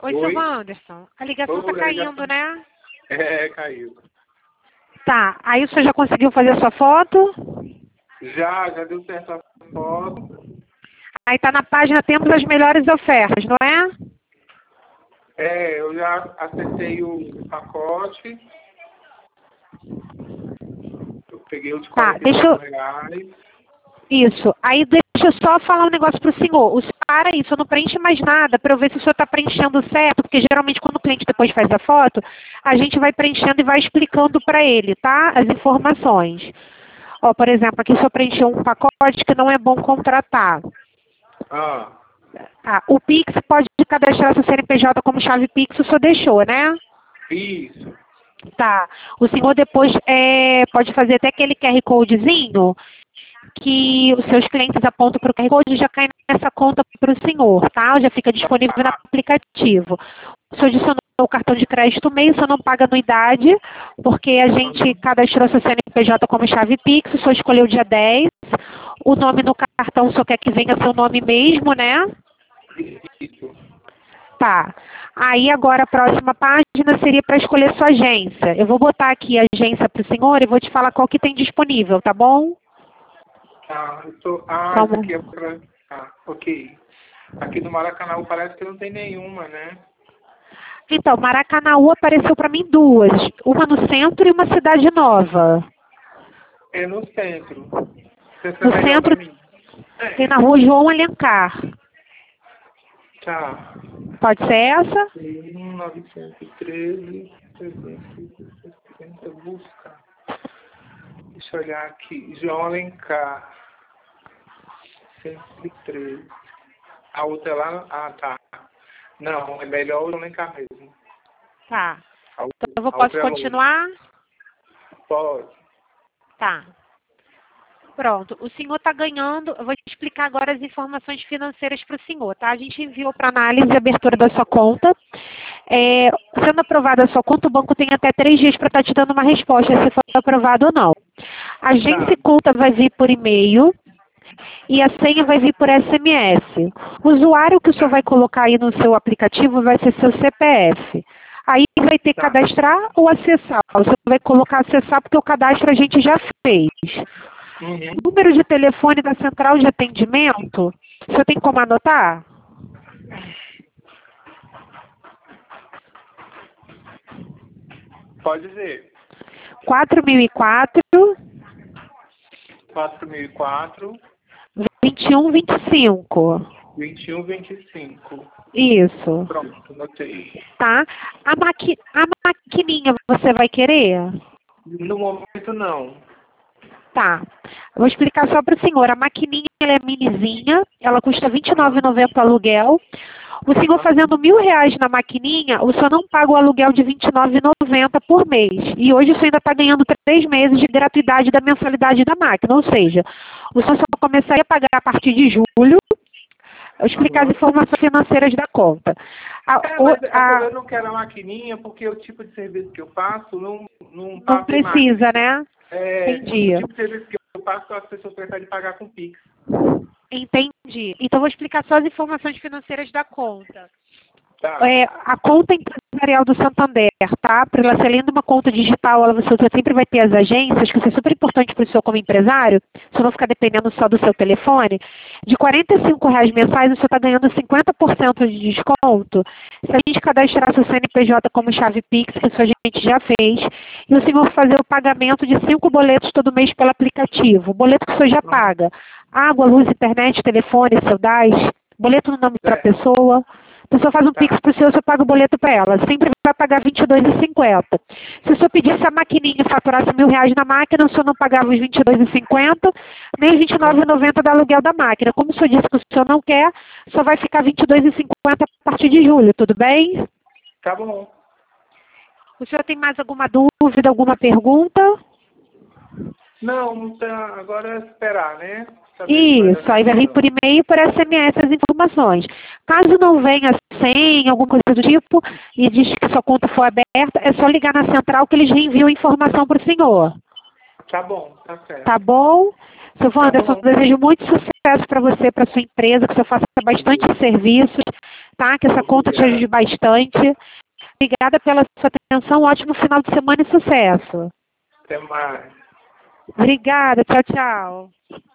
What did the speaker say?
Oi, seu Anderson. A ligação tá caindo, né? Caiu. Tá. Aí o senhor já conseguiu fazer a sua foto? Já deu certo a foto. Aí tá na página Temos as Melhores Ofertas, não é? Eu já acessei o pacote. Eu peguei o de R$49. Isso. Aí deixa eu só falar um negócio pro senhor. O senhor, para isso, eu não preenche mais nada para eu ver se o senhor está preenchendo certo, porque geralmente quando o cliente depois faz a foto, a gente vai preenchendo e vai explicando para ele, tá? As informações. Ó, por exemplo, aqui o senhor preencheu um pacote que não é bom contratar. Tá. O Pix pode cadastrar seu CNPJ como chave Pix, o senhor deixou, né? Isso. Tá. O senhor depois pode fazer até aquele QR Codezinho que os seus clientes apontam para o QR Code e já cai nessa conta para o senhor, tá? Já fica disponível no aplicativo. O senhor adicionou o cartão de crédito meio, o senhor não paga anuidade, porque a gente cadastrou seu CNPJ como chave Pix, o senhor escolheu o dia 10, o nome no cartão o senhor quer que venha seu nome mesmo, né? Isso. Tá. Aí agora a próxima página seria para escolher sua agência. Eu vou botar aqui a agência para o senhor e vou te falar qual que tem disponível, tá bom? Tá, isso aqui é pra... ok. Aqui no Maracanã parece que não tem nenhuma, né? Então, Maracanaú apareceu para mim duas. Uma no centro e uma cidade nova. É no centro. No centro tem na rua João Alencar. Tá. Pode ser essa? 913, 360, busca. Deixa eu olhar aqui. João Alencar. 113. A outra é lá. Tá. Não, é melhor o João Alencar mesmo. Tá. Então eu posso continuar? Pode. Tá. Pronto. O senhor está ganhando. Eu vou te explicar agora as informações financeiras para o senhor, tá? A gente enviou para análise a abertura da sua conta. Sendo aprovada a sua conta, o banco tem até 3 dias para estar te dando uma resposta se for aprovado ou não. A agência conta vai vir por e-mail e a senha vai vir por SMS. O usuário que o senhor vai colocar aí no seu aplicativo vai ser seu CPF. Aí vai ter que cadastrar ou acessar. O senhor vai colocar acessar porque o cadastro a gente já fez. Número de telefone da central de atendimento, o senhor tem como anotar? Pode dizer. 4004 2125. 2125. Isso. Pronto, anotei. Tá? A maquininha você vai querer? No momento não. Tá. Eu vou explicar só para o senhor. A maquininha ela é minizinha, ela custa R$ 29,90 o aluguel. O senhor fazendo R$ 1.000 na maquininha, o senhor não paga o aluguel de R$ 29,90 por mês. E hoje o senhor ainda está ganhando 3 meses de gratuidade da mensalidade da máquina. Ou seja, o senhor só começaria a pagar a partir de julho. Eu explicar as informações financeiras da conta. Eu não quero a maquininha porque o tipo de serviço que eu faço não precisa, né? Entendi. O tipo de serviço que eu faço, as pessoas preferem pagar com Pix. Entendi. Então, vou explicar só as informações financeiras da conta. Tá. A conta empresarial do Santander, tá? Para ela ser além de uma conta digital, você sempre vai ter as agências, que isso é super importante para o senhor como empresário, se não ficar dependendo só do seu telefone. De R$ 45,00 mensais, o senhor está ganhando 50% de desconto. Se a gente cadastrar seu CNPJ como chave Pix, que isso a gente já fez, e o senhor fazer o pagamento de 5 boletos todo mês pelo aplicativo. O boleto que o senhor já paga. Água, luz, internet, telefone, seu DAS, boleto no nome da pessoa. A pessoa faz um Pix para o senhor, você paga o boleto para ela. Sempre vai pagar R$ 22,50. Se o senhor pedisse a maquininha e faturasse R$ 1.000 na máquina, o senhor não pagava os R$ 22,50, nem os R$ 29,90 do aluguel da máquina. Como o senhor disse que o senhor não quer, só vai ficar R$ 22,50 a partir de julho, tudo bem? Tá bom. O senhor tem mais alguma dúvida, alguma pergunta? Não, tá. Agora é esperar, né? Isso, aí vai vir por e-mail e por SMS as informações. Caso não venha sem alguma coisa do tipo e diz que sua conta foi aberta, é só ligar na central que eles reenviam a informação para o senhor. Tá bom, tá certo. Tá bom? Seu Wanderson, eu desejo muito sucesso para você, para sua empresa, que você faça bastante serviços. tá? Que essa conta te ajude bastante. Obrigada pela sua atenção, ótimo final de semana e sucesso. Até mais. Obrigada, tchau, tchau.